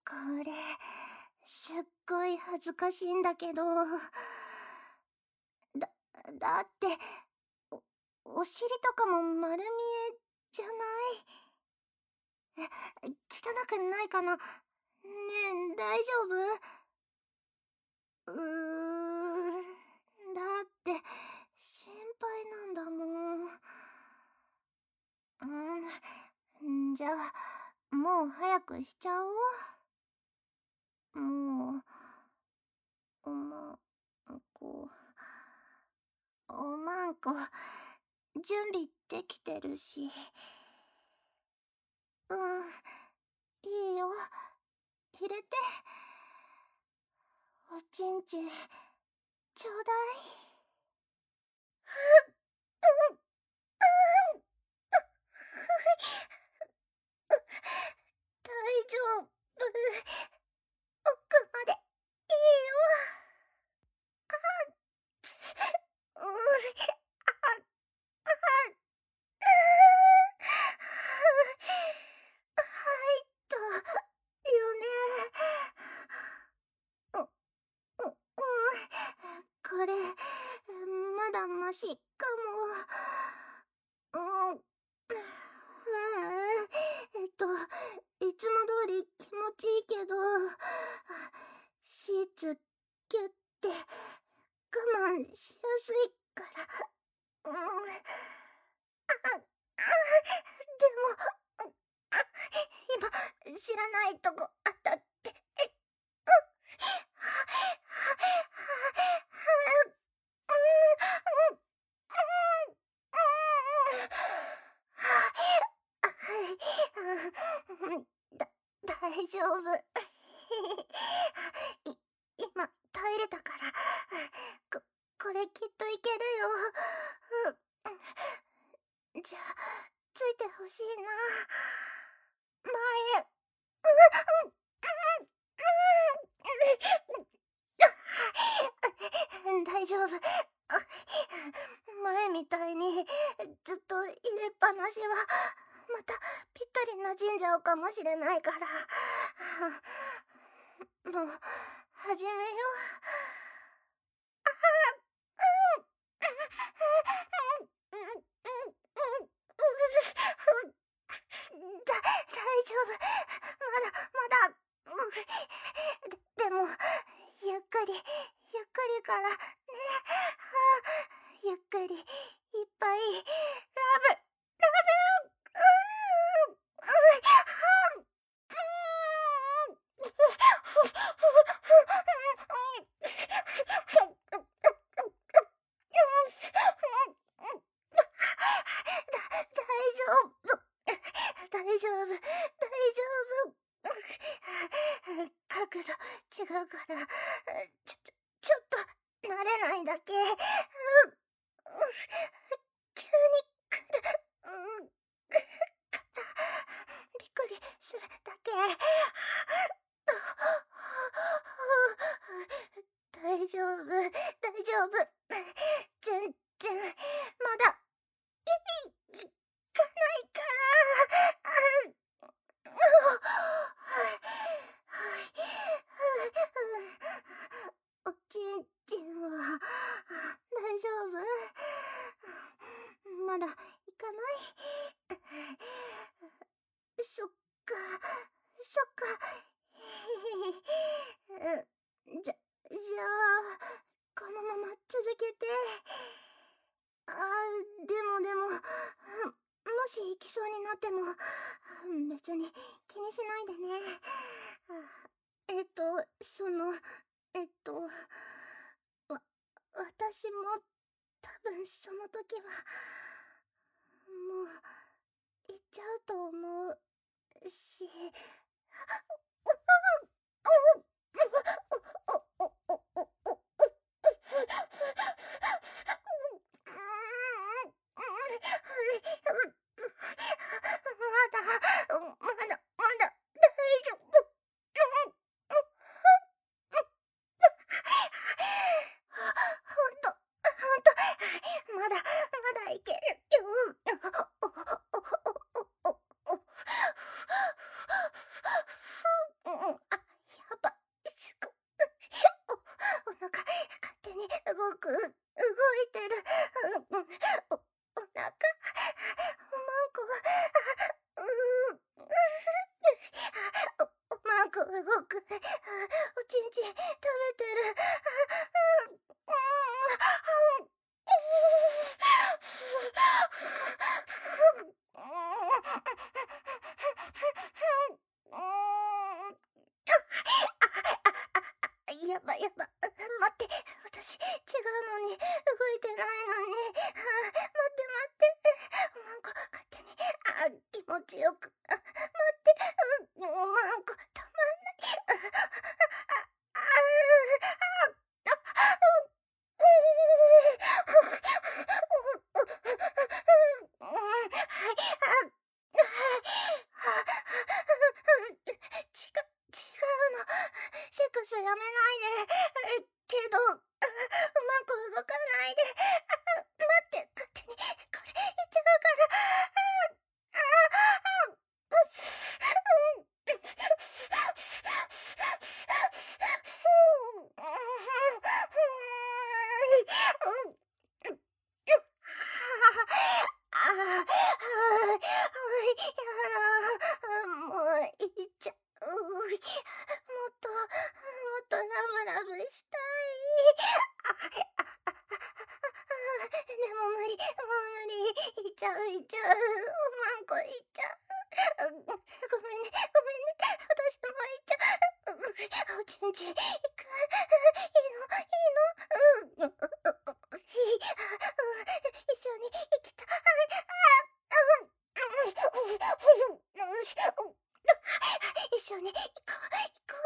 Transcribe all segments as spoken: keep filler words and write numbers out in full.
これ、すっごい恥ずかしいんだけど。だ、だって、お、お尻とかも丸見えじゃない。え、汚くないかな？ねえ、大丈夫？うーん、だって、心配なんだもん。うん、んじゃあ、もう早くしちゃおう。もう、おまんこ、おまんこ、準備できてるし。うん、いいよ。入れて。おちんちん、ちょうだい。う、うん、うん、大丈夫。奥まで、いいよ。あっ、う、あ、あ、入ったよね。う、う、うん、これ、まだマシかも。うん、ううん、えっと、いつも通り気持ちいいけど、シーツギュって我慢しやすいから。うん。あ、あ、でも、あ、今、知らないとこあったって。え、うん。は、は、は、うん、うん、うん、うん、だ、大丈夫。い、今、耐えれたから。こ、これきっといけるよ。うん、じゃあ、ついてほしいな。前、うん、うん、うん、大丈夫。前みたいにずっと入れっぱなしはまたぴったり馴染んじゃうかもしれないから。もう始めよう。だ、大丈夫。まだまだ。で、でもゆっくりゆっくりからね。ゆっくりいっぱいラブラブ。うーん、うーん、大丈夫。大丈夫。大丈夫。角度違うから、ちょ、ちょ、ちょっと慣れないだけ。う、う、急に来る。うん、びっくりするだけ。大丈夫、大丈夫。全然、まだ、い、いかないから。おちんちんは、大丈夫？まだ、いかない？そっか、そっか。じゃ、じゃあ、このまま続けて。あ、でもでも、もし行きそうになっても、別に気にしないでね。えっと、その、えっと、わ、私も多分その時は、もう、行っちゃうと思うし。まだ、まだ、まだ、大丈夫。ほんと、ほんと、まだ、まだいける。 こ動く。あ、おちんちん食べてる。あ、うん、うん、うん、やばやば。待って。私、違うのに。動いてないのに。あ、待って待って。マンコ、勝手に。あ、気持ちよく。あ、待って。う、マンコ、たまんない。あ、あ、あ、あ、あ、セックスやめないで。けど、うまく動かないで。待って、勝手に。これ、いっちゃうから。ああ、もういっちゃう。もっと、もっとラブラブしたい。でも無理、もう無理。いっちゃう、いっちゃう。マンコいっちゃう。ごめんね、ごめんね。私もいっちゃう。おちんちん、いく。いいの、いいの。うん。いい。一緒に行きたい。一緒に行こう、行こ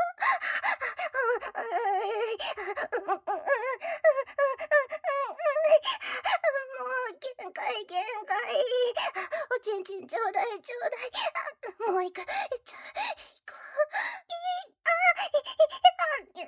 う。もう限界、限界。おちんちんちょうだい、ちょうだい。もう行く。行っちゃう。行こう。いい。あ、い、い、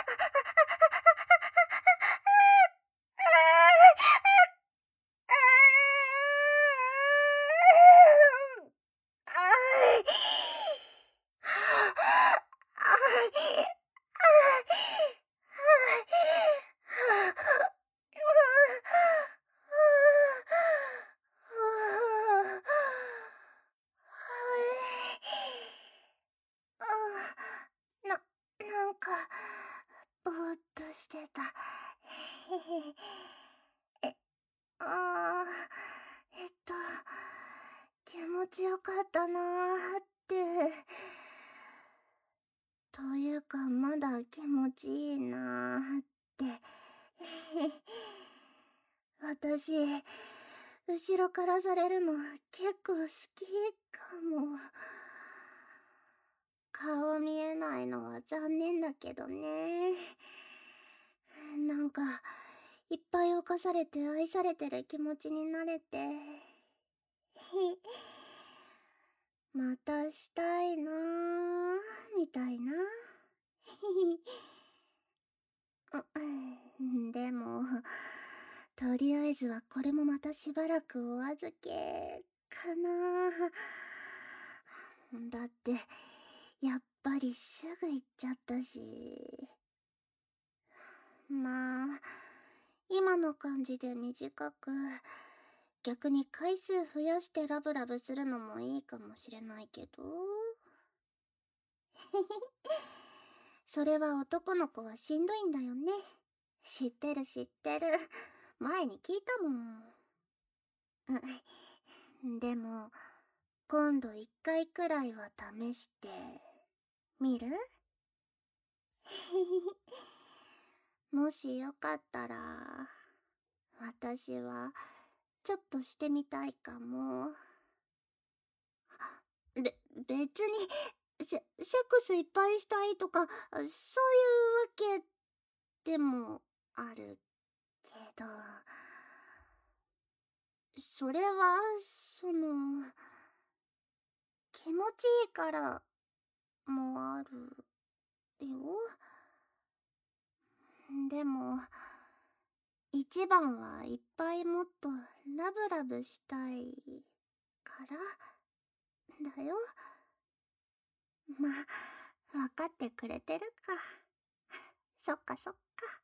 な、なんか、ぼーっとしてた。え、あー、えっと、気持ちよかったなーって。というか、まだ気持ちいいなーって。私、後ろからされるの結構好きかも。顔見えないのは残念だけどね。なんか、いっぱい犯されて愛されてる気持ちになれて。またしたいなー、みたいな。でも、とりあえずはこれもまたしばらくお預け、かな。だって、やっぱりすぐ行っちゃったし。まあ、今の感じで短く、逆に回数増やしてラブラブするのもいいかもしれないけど。それは男の子はしんどいんだよね。知ってる知ってる。前に聞いたもん。うん。でも、今度一回くらいは試して、みる？もしよかったら、私は、ちょっとしてみたいかも。べ、別に、セ、セックスいっぱいしたいとか、そういうわけでもあるけど、それは、その、気持ちいいからもあるよ。でも、一番はいっぱいもっとラブラブしたいからだよ。まあ、わかってくれてるか。そっかそっか。